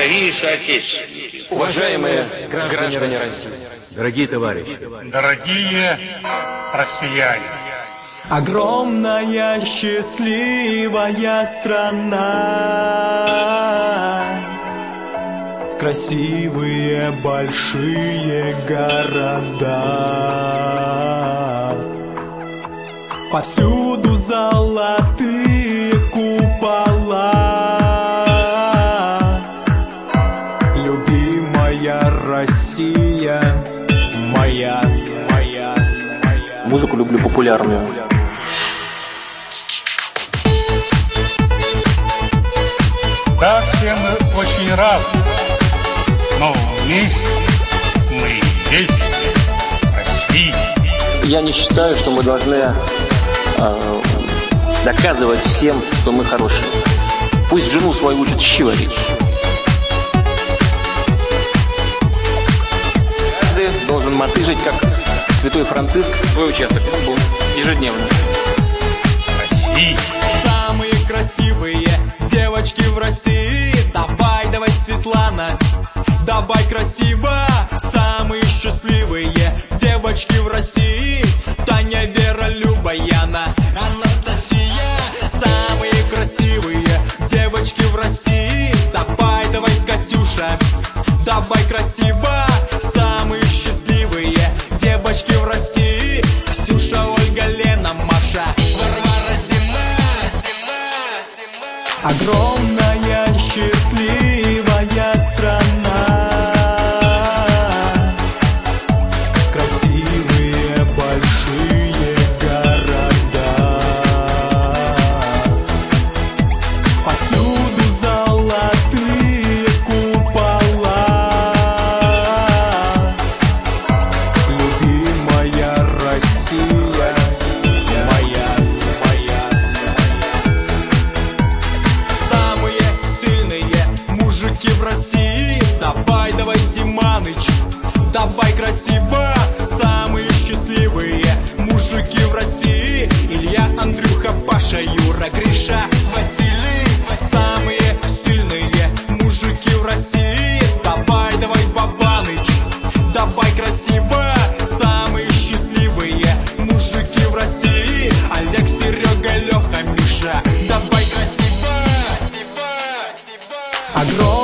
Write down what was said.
Дорогие соотечественники, уважаемые граждане России, дорогие товарищи, дорогие россияне, огромная счастливая страна, красивые большие города, повсюду золотые купола. Любимая Россия, моя. Музыку люблю популярную. Да, все мы очень разные, но вместе мы и есть Россия. Я не считаю, что мы должны доказывать всем, что мы хорошие. Пусть жену свою учат щи варить. Каждый должен мотыжить, как святой Франциск, свой участок ежедневно. Россия. Самые красивые девочки в России. Давай, Светлана, давай красиво. Самые счастливые девочки в России. Таня, Вера, Люба, Яна, Анастасия. Самые красивые девочки в России. Давай, Катюша, давай красиво. Самые счастливые девочки в России. Ксюша, Ольга, Лена, Маша, Варвара, Зима. Огромная счастливая страна, красивые большие города, повсюду золотые купола. Любимая Россия, моя. Самые сильные мужики в России. Давай, Тиманыч, давай красиво. Самые счастливые мужики в России. Илья, Андрюха, Паша, Юра, Гриша, Василий. Самые сильные мужики в России. Давай, Бабаныч, давай красиво. Самые счастливые мужики в России. Олег, Серега, Леха, Миша, давай красиво. Огромное